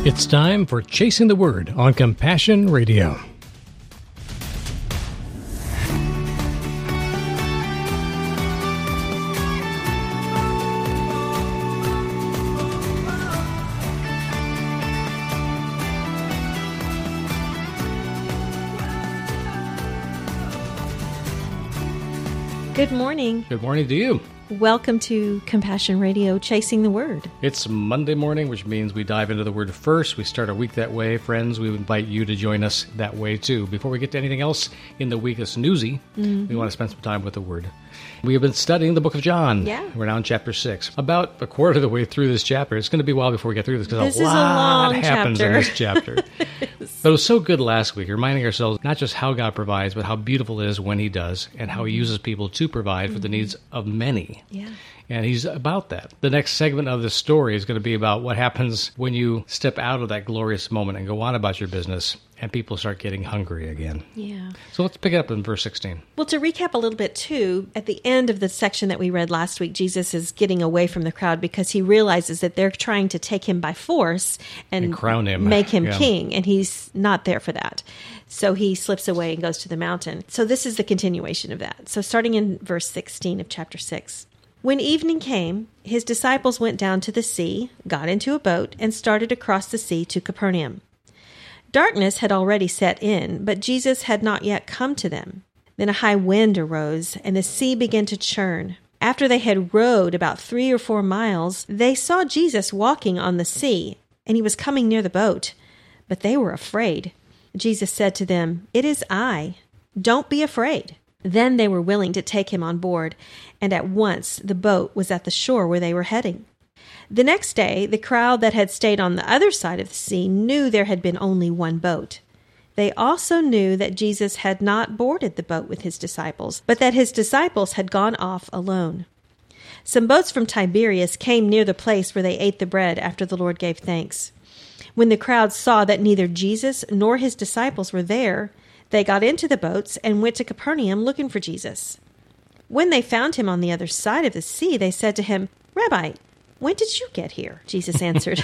It's time for Chasing the Word on Compassion Radio. Good morning. Good morning to you. Welcome to Compassion Radio, Chasing the Word. It's Monday morning, which means we dive into the Word first. We start our week that way. Friends, we invite you to join us that way too. Before we get to anything else in the week that's newsy, we want to spend some time with the Word. We have been studying the book of John. Yeah. We're now in chapter 6. About a quarter of the way through this chapter. It's going to be a while before we get through this because This is a long happens in chapter. this chapter. But it was so good last week, reminding ourselves not just how God provides, but how beautiful it is when He does, and how He uses people to provide for the needs of many. Yeah. And He's about that. The next segment of this story is going to be about what happens when you step out of that glorious moment and go on about your business, and people start getting hungry again. Yeah. So let's pick it up in verse 16. Well, to recap a little bit too, at the end of the section that we read last week, Jesus is getting away from the crowd because he realizes that they're trying to take him by force and crown him. make him Yeah. king, and he's not there for that. So he slips away and goes to the mountain. So this is the continuation of that. So starting in verse 16 of chapter 6. When evening came, his disciples went down to the sea, got into a boat, and started across the sea to Capernaum. Darkness had already set in, but Jesus had not yet come to them. Then a high wind arose, and the sea began to churn. After they had rowed about 3 or 4 miles, they saw Jesus walking on the sea, and he was coming near the boat. But they were afraid. Jesus said to them, "It is I. Don't be afraid." Then they were willing to take him on board, and at once the boat was at the shore where they were heading. The next day, the crowd that had stayed on the other side of the sea knew there had been only one boat. They also knew that Jesus had not boarded the boat with his disciples, but that his disciples had gone off alone. Some boats from Tiberias came near the place where they ate the bread after the Lord gave thanks. When the crowd saw that neither Jesus nor his disciples were there, they got into the boats and went to Capernaum looking for Jesus. When they found him on the other side of the sea, they said to him, "Rabbi, when did you get here?" Jesus answered,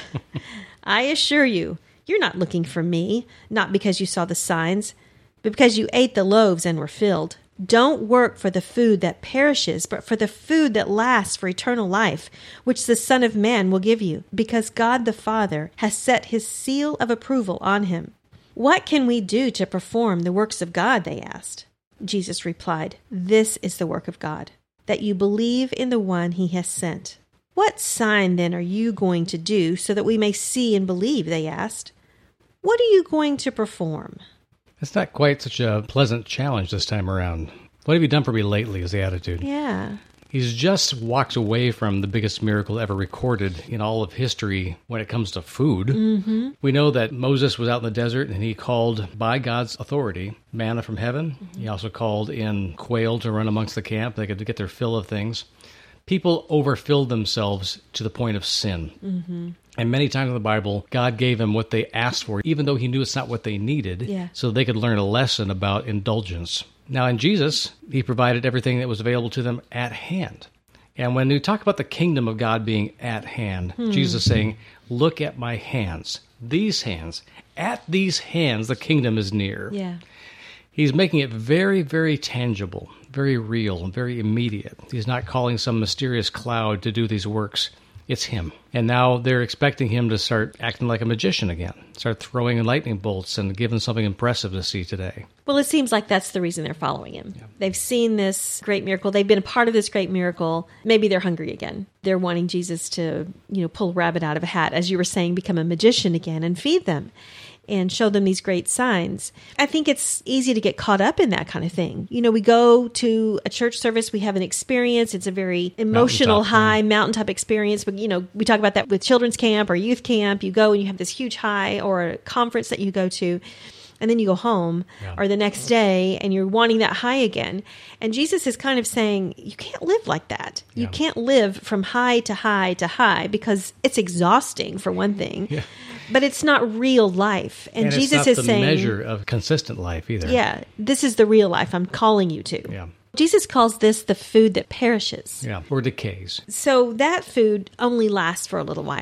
"I assure you, you're not looking for me, not because you saw the signs, but because you ate the loaves and were filled. Don't work for the food that perishes, but for the food that lasts for eternal life, which the Son of Man will give you, because God the Father has set his seal of approval on him." "What can we do to perform the works of God?" they asked. Jesus replied, "This is the work of God, that you believe in the one he has sent." "What sign then are you going to do so that we may see and believe?" they asked. "What are you going to perform?" It's not quite such a pleasant challenge this time around. What have you done for me lately is the attitude. Yeah. He's just walked away from the biggest miracle ever recorded in all of history when it comes to food. Mm-hmm. We know that Moses was out in the desert and he called by God's authority manna from heaven. Mm-hmm. He also called in quail to run amongst the camp. They could get their fill of things. People overfilled themselves to the point of sin. Mm-hmm. And many times in the Bible, God gave them what they asked for, even though he knew it's not what they needed, so they could learn a lesson about indulgence. Now, in Jesus, he provided everything that was available to them at hand. And when we talk about the kingdom of God being at hand, Jesus is saying, "Look at my hands, these hands. At these hands, the kingdom is near." Yeah. He's making it very, very tangible, very real, and very immediate. He's not calling some mysterious cloud to do these works. It's him. And now they're expecting him to start acting like a magician again, start throwing lightning bolts and give them something impressive to see today. Well, it seems like that's the reason they're following him. Yeah. They've seen this great miracle. They've been a part of this great miracle. Maybe they're hungry again. They're wanting Jesus to, pull a rabbit out of a hat, as you were saying, become a magician again and feed them and show them these great signs. I think it's easy to get caught up in that kind of thing. We go to a church service, we have an experience. It's a very emotional, high, mountaintop experience. But, we talk about that with children's camp or youth camp. You go and you have this huge high, or a conference that you go to, and then you go home or the next day and you're wanting that high again. And Jesus is kind of saying, you can't live like that. You can't live from high to high to high, because it's exhausting, for one thing. Yeah. But it's not real life. And Jesus is saying, it's not the measure of consistent life either. Yeah, this is the real life I'm calling you to. Yeah. Jesus calls this the food that perishes. Yeah, or decays. So that food only lasts for a little while.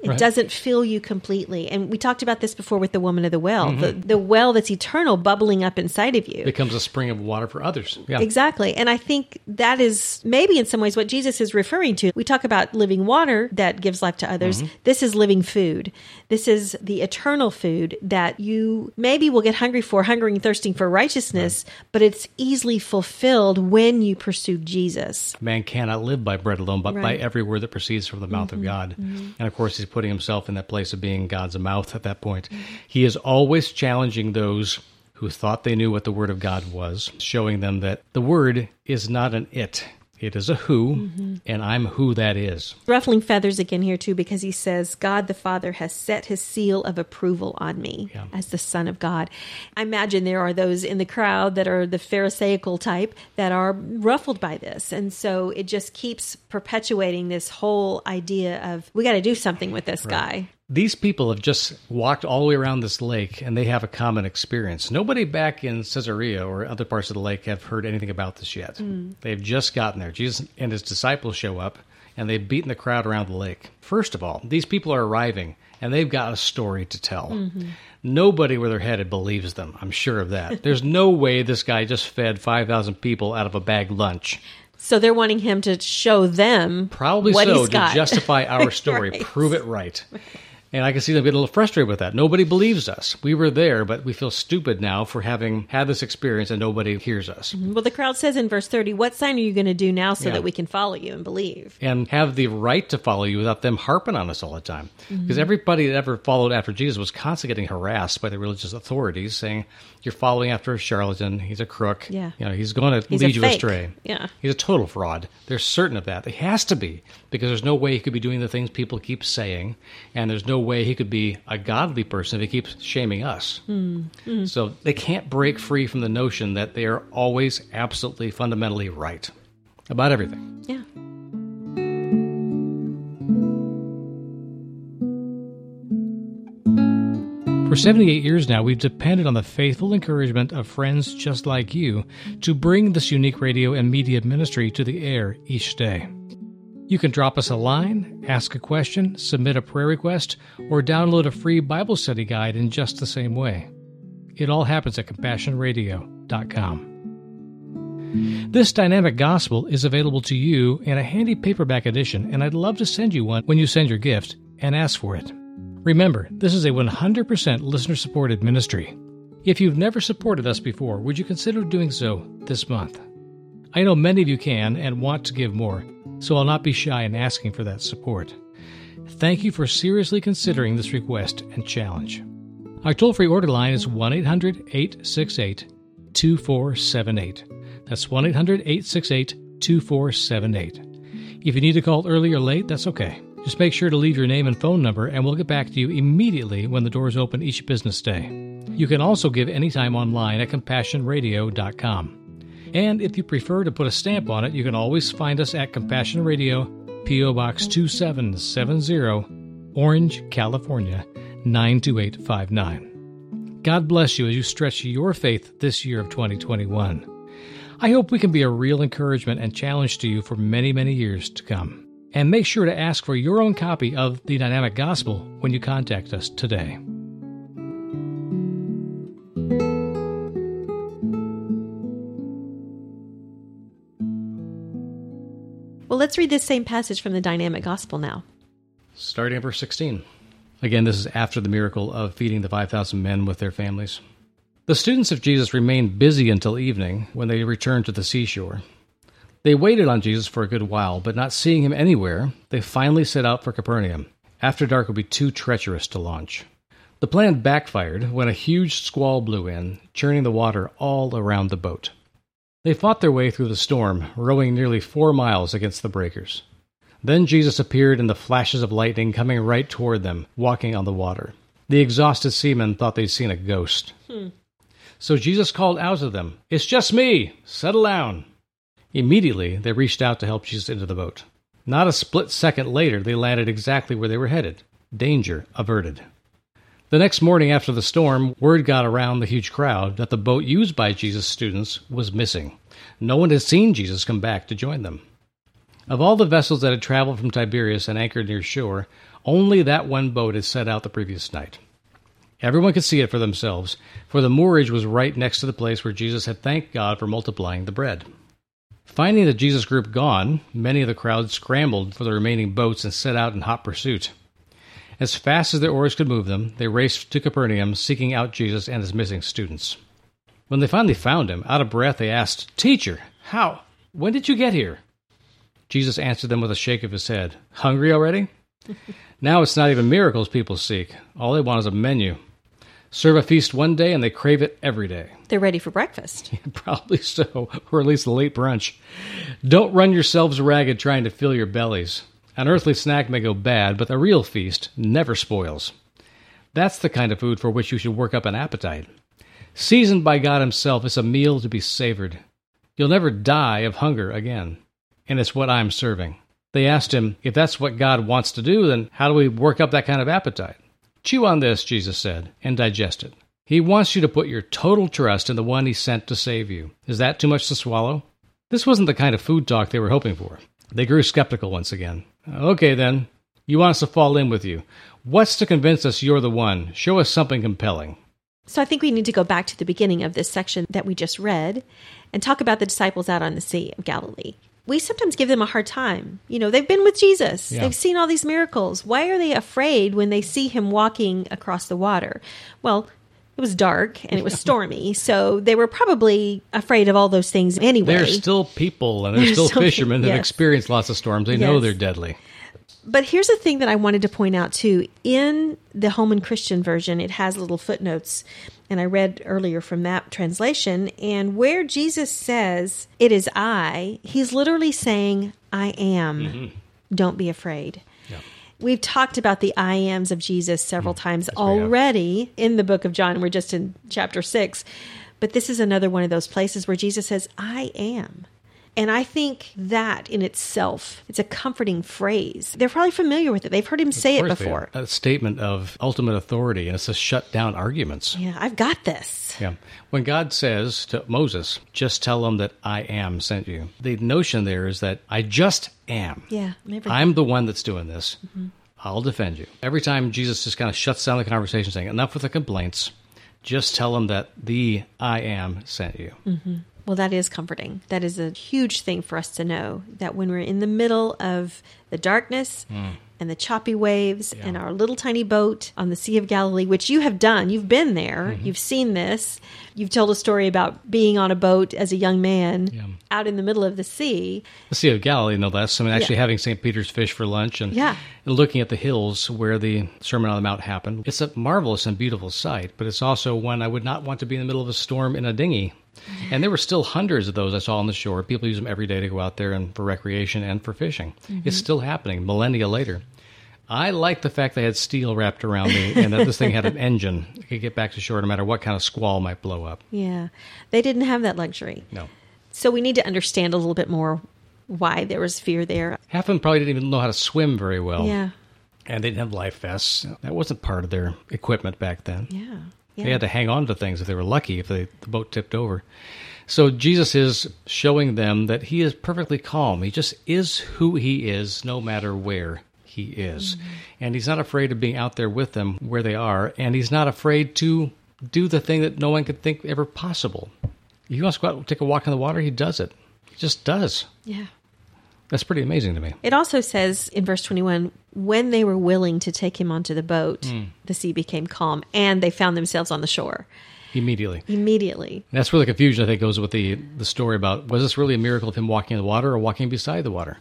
It doesn't fill you completely. And we talked about this before with the woman of the well. The well that's eternal bubbling up inside of you. Becomes a spring of water for others. Yeah. Exactly. And I think that is maybe in some ways what Jesus is referring to. We talk about living water that gives life to others. This is living food. This is the eternal food that you maybe will get hungry for, hungering and thirsting for righteousness, but it's easily fulfilled when you pursue Jesus. Man cannot live by bread alone, but by every word that proceeds from the mouth of God. And of course, he's putting himself in that place of being God's mouth at that point. He is always challenging those who thought they knew what the Word of God was, showing them that the Word is not an it. It is a who, and I'm who that is. Ruffling feathers again here, too, because he says, God the Father has set his seal of approval on me as the Son of God. I imagine there are those in the crowd that are the Pharisaical type that are ruffled by this. And so it just keeps perpetuating this whole idea of, we got to do something with this guy. These people have just walked all the way around this lake, and they have a common experience. Nobody back in Caesarea or other parts of the lake have heard anything about this yet. They've just gotten there. Jesus and his disciples show up, and they've beaten the crowd around the lake. First of all, these people are arriving, and they've got a story to tell. Nobody where they're headed believes them. I'm sure of that. There's no way this guy just fed 5,000 people out of a bag lunch. So they're wanting him to show them Probably what so, he's got. to justify our story, prove it right. And I can see them getting a little frustrated with that. Nobody believes us. We were there, but we feel stupid now for having had this experience and nobody hears us. Well, the crowd says in verse 30, what sign are you going to do now so that we can follow you and believe? And have the right to follow you without them harping on us all the time. Because everybody that ever followed after Jesus was constantly getting harassed by the religious authorities saying, you're following after a charlatan, he's a crook, he's going to lead you astray. He's a total fraud. They're certain of that. It has to be, because there's no way he could be doing the things people keep saying, and there's no way he could be a godly person if he keeps shaming us. So they can't break free from the notion that they are always absolutely fundamentally right about everything. Yeah. For 78 years now, we've depended on the faithful encouragement of friends just like you to bring this unique radio and media ministry to the air each day. You can drop us a line, ask a question, submit a prayer request, or download a free Bible study guide in just the same way. It all happens at CompassionRadio.com. This dynamic gospel is available to you in a handy paperback edition, and I'd love to send you one when you send your gift and ask for it. Remember, this is a 100% listener-supported ministry. If you've never supported us before, would you consider doing so this month? I know many of you can and want to give more, so I'll not be shy in asking for that support. Thank you for seriously considering this request and challenge. Our toll-free order line is 1-800-868-2478. That's 1-800-868-2478. If you need to call early or late, that's okay. Just make sure to leave your name and phone number, and we'll get back to you immediately when the doors open each business day. You can also give anytime online at CompassionRadio.com. And if you prefer to put a stamp on it, you can always find us at Compassion Radio, P.O. Box 2770, Orange, California, 92859. God bless you as you stretch your faith this year of 2021. I hope we can be a real encouragement and challenge to you for many, many years to come. And make sure to ask for your own copy of The Dynamic Gospel when you contact us today. Well, let's read this same passage from the Dynamic Gospel now. Starting at verse 16. Again, this is after the miracle of feeding the 5,000 men with their families. The students of Jesus remained busy until evening when they returned to the seashore. They waited on Jesus for a good while, but not seeing him anywhere, they finally set out for Capernaum. After dark would be too treacherous to launch. The plan backfired when a huge squall blew in, churning the water all around the boat. They fought their way through the storm, rowing nearly 4 miles against the breakers. Then Jesus appeared in the flashes of lightning coming right toward them, walking on the water. The exhausted seamen thought they'd seen a ghost. So Jesus called out to them, "It's just me! Settle down!" Immediately, they reached out to help Jesus into the boat. Not a split second later, they landed exactly where they were headed. Danger averted. The next morning after the storm, word got around the huge crowd that the boat used by Jesus' students was missing. No one had seen Jesus come back to join them. Of all the vessels that had traveled from Tiberias and anchored near shore, Only that one boat had set out the previous night. Everyone could see it for themselves, for the moorage was right next to the place where Jesus had thanked God for multiplying the bread. Finding the Jesus group gone, many of the crowd scrambled for the remaining boats and set out in hot pursuit. As fast as their oars could move them, they raced to Capernaum, seeking out Jesus and his missing students. When they finally found him, out of breath, they asked, "Teacher, how? When did you get here?" Jesus answered them with a shake of his head. "Hungry already? Now it's not even miracles people seek. All they want is a menu. Serve a feast one day, and they crave it every day." They're ready for breakfast. Probably so, or at least a late brunch. Don't run yourselves ragged trying to fill your bellies. An earthly snack may go bad, but a real feast never spoils. That's the kind of food for which you should work up an appetite. Seasoned by God himself, it's a meal to be savored. You'll never die of hunger again. And it's what I'm serving. They asked him, "If that's what God wants to do, then how do we work up that kind of appetite?" "Chew on this," Jesus said, "and digest it. He wants you to put your total trust in the one he sent to save you. Is that too much to swallow?" This wasn't the kind of food talk they were hoping for. They grew skeptical once again. "Okay, then. You want us to fall in with you. What's to convince us you're the one? Show us something compelling." So I think we need to go back to the beginning of this section that we just read and talk about the disciples out on the Sea of Galilee. We sometimes give them a hard time. You know, they've been with Jesus. Yeah. They've seen all these miracles. Why are they afraid when they see him walking across the water? Well, it was dark and it was stormy, so they were probably afraid of all those things anyway. They're still people, and they're still fishermen that have yes. experienced lots of storms. They know Yes. they're deadly. But here's the thing that I wanted to point out too. In the Holman Christian version, it has little footnotes, and I read earlier from that translation, and where Jesus says, "It is I," he's literally saying, "I am. Mm-hmm. Don't be afraid." Yeah. We've talked about the I ams of Jesus several times we have. already in the book of John. We're just in chapter 6. But this is another one of those places where Jesus says, "I am." And I think that in itself, it's a comforting phrase. They're probably familiar with it. They've heard him say it Of course they before. are. A statement of ultimate authority, and it's to shut down arguments. Yeah, I've got this. Yeah. When God says to Moses, "Just tell them that I am sent you," the notion there is that I just am. Yeah. I'm the one that's doing this. Mm-hmm. I'll defend you. Every time Jesus just kind of shuts down the conversation saying, "Enough with the complaints. Just tell them that the I am sent you." Mm-hmm. Well, that is comforting. That is a huge thing for us to know, that when we're in the middle of the darkness and the choppy waves and our little tiny boat on the Sea of Galilee, which you have done, you've been there, you've seen this, you've told a story about being on a boat as a young man out in the middle of the sea. The Sea of Galilee, no less. I mean, actually having St. Peter's fish for lunch and looking at the hills where the Sermon on the Mount happened. It's a marvelous and beautiful sight, but it's also one I would not want to be in the middle of a storm in a dinghy. And there were still hundreds of those I saw on the shore. People use them every day to go out there and for recreation and for fishing. It's still happening millennia later. I like the fact they had steel wrapped around me and that this thing had an engine. It could get back to shore no matter what kind of squall might blow up. Yeah. They didn't have that luxury. No. So we need to understand a little bit more why there was fear there. Half of them probably didn't even know how to swim very well. Yeah. And they didn't have life vests. That wasn't part of their equipment back then. Yeah. They had to hang on to things if they were lucky, if the boat tipped over. So Jesus is showing them that he is perfectly calm. He just is who he is, no matter where he is. And he's not afraid of being out there with them where they are. And he's not afraid to do the thing that no one could think ever possible. If he wants to go out and take a walk in the water, he does it. He just does. Yeah. That's pretty amazing to me. It also says in verse 21, when they were willing to take him onto the boat, the sea became calm, and they found themselves on the shore. Immediately. Immediately. That's where the confusion, I think, goes with the story about, was this really a miracle of him walking in the water or walking beside the water?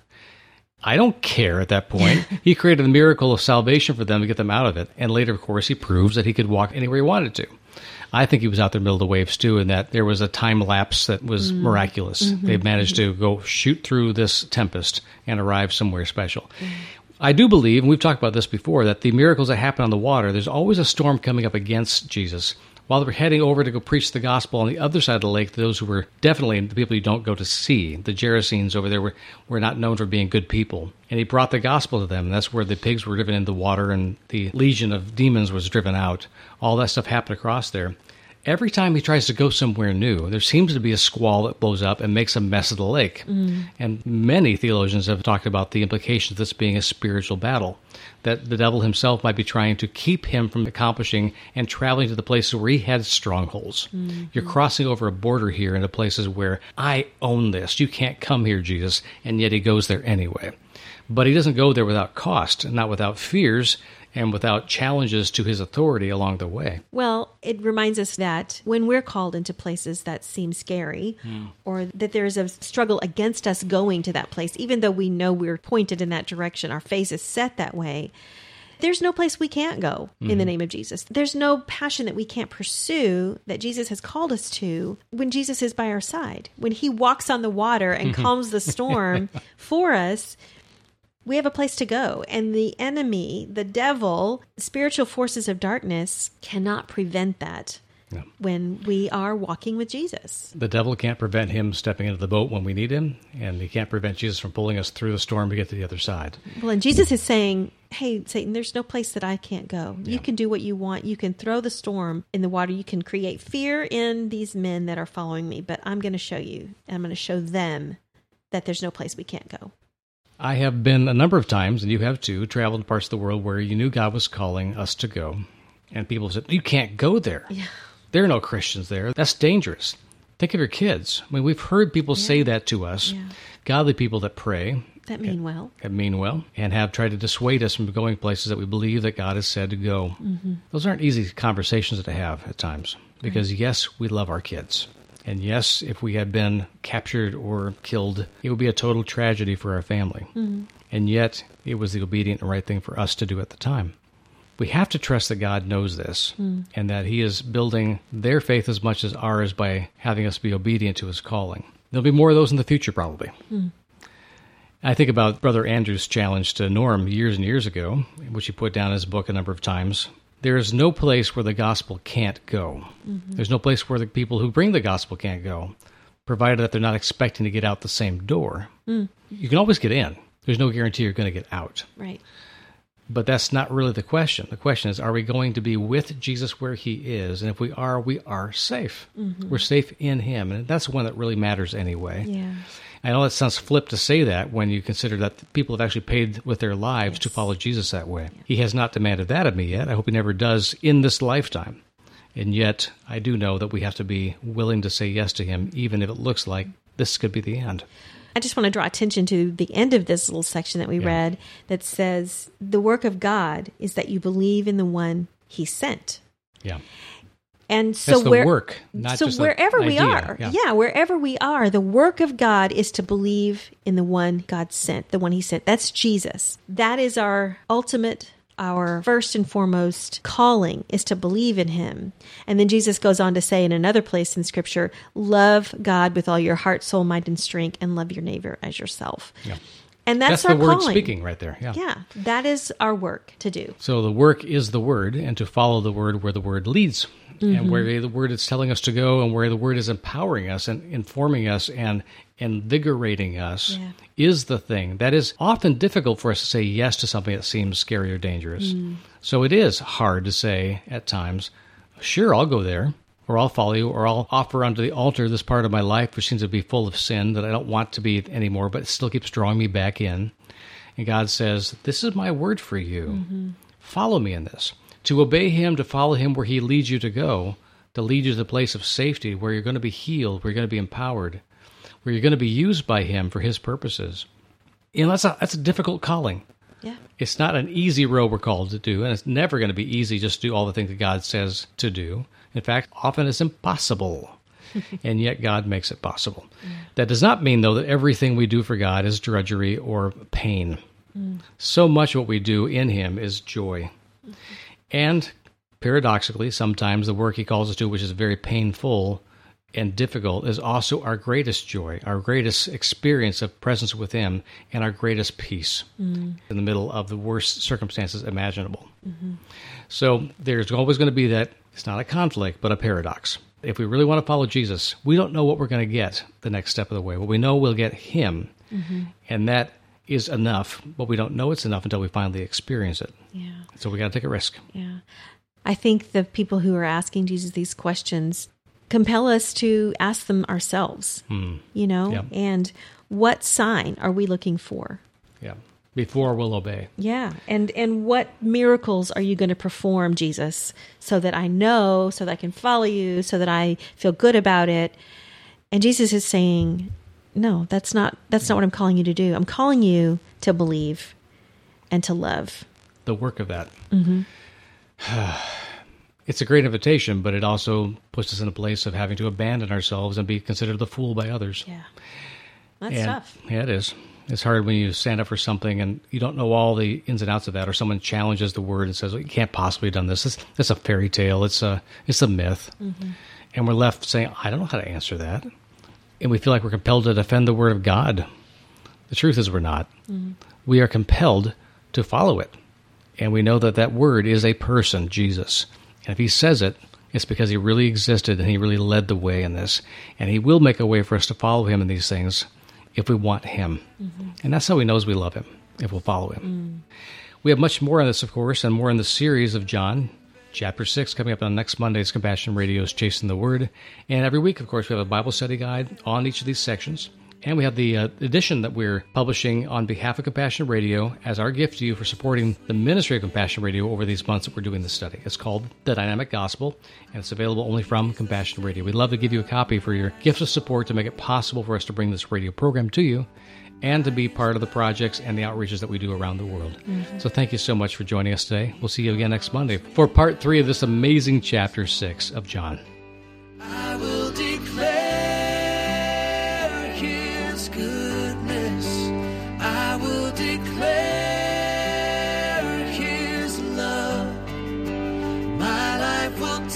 I don't care at that point. He created a miracle of salvation for them to get them out of it. And later, of course, he proves that he could walk anywhere he wanted to. I think he was out there in the middle of the waves, too, and that there was a time lapse that was miraculous. They managed to go shoot through this tempest and arrive somewhere special. I do believe, and we've talked about this before, that the miracles that happen on the water, there's always a storm coming up against Jesus. While they were heading over to go preach the gospel on the other side of the lake, those who were definitely the people you don't go to see, the Gerasenes over there were not known for being good people. And he brought the gospel to them. And that's where the pigs were driven into the water and the legion of demons was driven out. All that stuff happened across there. Every time he tries to go somewhere new, there seems to be a squall that blows up and makes a mess of the lake. And many theologians have talked about the implications of this being a spiritual battle, that the devil himself might be trying to keep him from accomplishing and traveling to the places where he had strongholds. You're crossing over a border here into places where I own this. You can't come here, Jesus. And yet he goes there anyway. But he doesn't go there without cost, and not without fears, and without challenges to his authority along the way. Well, it reminds us that when we're called into places that seem scary, or that there's a struggle against us going to that place, even though we know we're pointed in that direction, our face is set that way, there's no place we can't go in the name of Jesus. There's no passion that we can't pursue that Jesus has called us to when Jesus is by our side. When he walks on the water and calms the storm for us, we have a place to go. And the enemy, the devil, spiritual forces of darkness cannot prevent that when we are walking with Jesus. The devil can't prevent him stepping into the boat when we need him, and he can't prevent Jesus from pulling us through the storm to get to the other side. Well, and Jesus is saying, hey, Satan, there's no place that I can't go. You can do what you want. You can throw the storm in the water. You can create fear in these men that are following me, but I'm going to show you, and I'm going to show them that there's no place we can't go. I have been a number of times, and you have too, traveled to parts of the world where you knew God was calling us to go. And people said, you can't go there. Yeah. There are no Christians there. That's dangerous. Think of your kids. I mean, we've heard people say that to us. Yeah. Godly people that pray. That mean well. That mean well, and have tried to dissuade us from going places that we believe that God has said to go. Those aren't easy conversations to have at times. Because yes, we love our kids. And yes, if we had been captured or killed, it would be a total tragedy for our family. And yet, it was the obedient and right thing for us to do at the time. We have to trust that God knows this, and that he is building their faith as much as ours by having us be obedient to his calling. There'll be more of those in the future, probably. I think about Brother Andrew's challenge to Norm years and years ago, which he put down in his book a number of times. There is no place where the gospel can't go. There's no place where the people who bring the gospel can't go, provided that they're not expecting to get out the same door. You can always get in. There's no guarantee you're going to get out. Right. But that's not really the question. The question is, are we going to be with Jesus where he is? And if we are safe. We're safe in him. And that's the one that really matters anyway. Yeah. I know that sounds flip to say that when you consider that people have actually paid with their lives to follow Jesus that way. Yeah. He has not demanded that of me yet. I hope he never does in this lifetime. And yet, I do know that we have to be willing to say yes to him, even if it looks like this could be the end. I just want to draw attention to the end of this little section that we read that says, the work of God is that you believe in the one he sent. Yeah. And so that's the work, not so just wherever the we idea. are, wherever we are, the work of God is to believe in the one God sent, the one he sent. That's Jesus. That is our ultimate, our first and foremost calling, is to believe in him. And then Jesus goes on to say in another place in Scripture, love God with all your heart, soul, mind, and strength, and love your neighbor as yourself. Yeah. And that's our the word calling. Speaking right there. Yeah. Yeah, that is our work to do. So the work is the word, and to follow the word where the word leads. And where the word is telling us to go, and where the word is empowering us and informing us and invigorating us is the thing. That is often difficult for us to say yes to something that seems scary or dangerous. So it is hard to say at times, sure, I'll go there, or I'll follow you, or I'll offer onto the altar this part of my life which seems to be full of sin that I don't want to be anymore, but it still keeps drawing me back in. And God says, this is my word for you. Follow me in this. To obey him, to follow him where he leads you to go, to lead you to the place of safety where you're going to be healed, where you're going to be empowered, where you're going to be used by him for his purposes. You know, that's a difficult calling. Yeah. It's not an easy road we're called to do, and it's never going to be easy just to do all the things that God says to do. In fact, often it's impossible, and yet God makes it possible. That does not mean, though, that everything we do for God is drudgery or pain. So much of what we do in him is joy. And paradoxically, sometimes the work he calls us to, which is very painful and difficult, is also our greatest joy, our greatest experience of presence with him, and our greatest peace in the middle of the worst circumstances imaginable. So there's always going to be that, it's not a conflict, but a paradox. If we really want to follow Jesus, we don't know what we're going to get the next step of the way. But we know we'll get him, and that is enough, but we don't know it's enough until we finally experience it. Yeah. So we got to take a risk. Yeah. I think the people who are asking Jesus these questions compel us to ask them ourselves, you know, Yeah. and what sign are we looking for? Yeah. Before we'll obey. Yeah. And what miracles are you going to perform, Jesus, so that I know, so that I can follow you, so that I feel good about it? And Jesus is saying, no, that's not what I'm calling you to do. I'm calling you to believe and to love. The work of that. It's a great invitation, but it also puts us in a place of having to abandon ourselves and be considered the fool by others. Yeah. That's tough. Yeah, it is. It's hard when you stand up for something and you don't know all the ins and outs of that, or someone challenges the word and says, well, you can't possibly have done this. It's a fairy tale. It's a myth. And we're left saying, I don't know how to answer that. And we feel like we're compelled to defend the word of God. The truth is we're not. We are compelled to follow it. And we know that that word is a person, Jesus. And if he says it, it's because he really existed and he really led the way in this. And he will make a way for us to follow him in these things if we want him. And that's how he knows we love him, if we'll follow him. We have much more on this, of course, and more in the series of John. Chapter 6 coming up on next Monday's Compassion Radio's Chasing the Word. And every week, of course, we have a Bible study guide on each of these sections. And we have the edition that we're publishing on behalf of Compassion Radio as our gift to you for supporting the ministry of Compassion Radio over these months that we're doing this study. It's called The Dynamic Gospel, and it's available only from Compassion Radio. We'd love to give you a copy for your gift of support to make it possible for us to bring this radio program to you and to be part of the projects and the outreaches that we do around the world. So thank you so much for joining us today. We'll see you again next Monday for part 3 of this amazing chapter 6 of John. I will declare his goodness. I will declare his love. My life will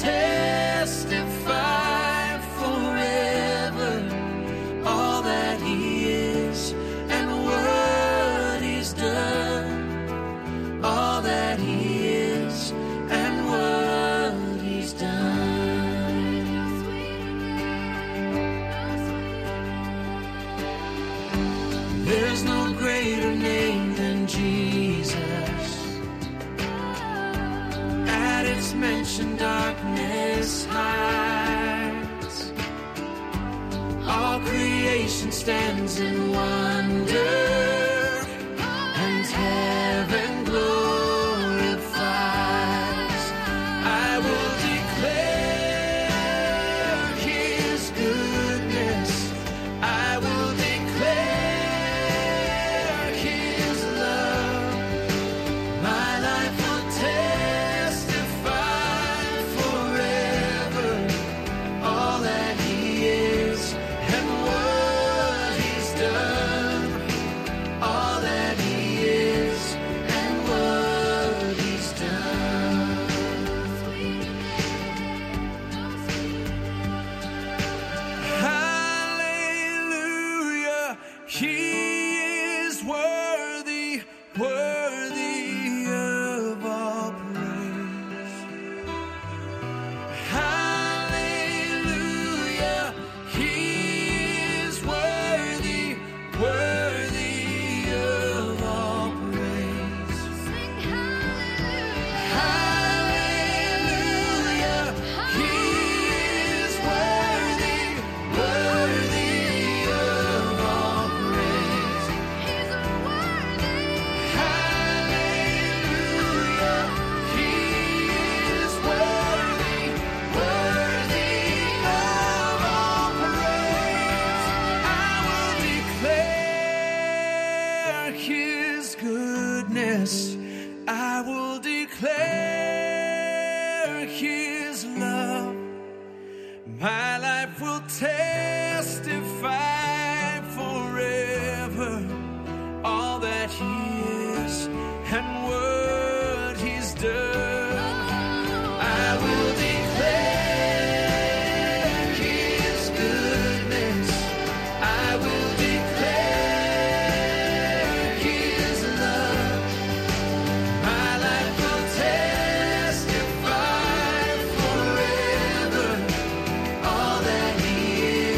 testify forever all that he is and what he's done. All that he is and what he's done. There's no greater name than Jesus. At its mention, darkness hides. All creation stands in wonder, and heaven glorifies. I will declare his goodness. I will declare his love. My life will testify forever all that he is and what he's done. All that he is and what he's done. Hallelujah, he is worthy, worthy of all praise. Hallelujah, he is worthy, worthy of all praise. Hallelujah, he is worthy, worthy of all praise. Hallelujah, he is worthy, worthy of all praise. I will declare his goodness. I will declare his love. My life will testify forever all that he is and what he's done. I will declare his goodness. I will declare his love. My life will testify forever all that he is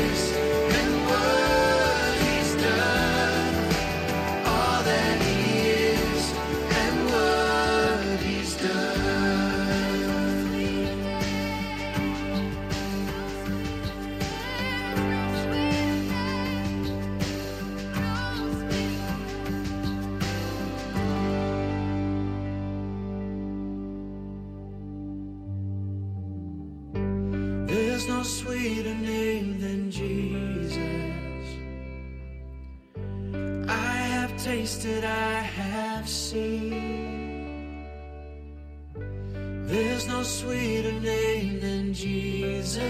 There's no sweeter name than Jesus. I have tasted, I have seen. There's no sweeter name than Jesus.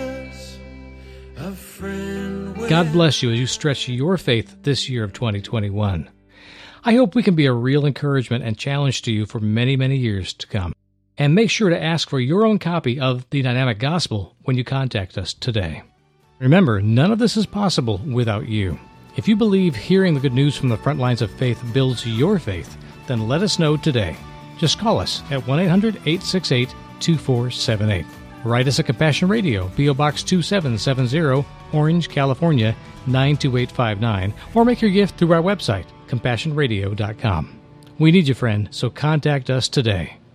A friend with... God bless you as you stretch your faith this year of 2021. I hope we can be a real encouragement and challenge to you for many, many years to come. And make sure to ask for your own copy of The Dynamic Gospel when you contact us today. Remember, none of this is possible without you. If you believe hearing the good news from the front lines of faith builds your faith, then let us know today. Just call us at 1-800-868-2478. Write us at Compassion Radio, P.O. Box 2770, Orange, California, 92859, or make your gift through our website, CompassionRadio.com. We need you, friend, so contact us today.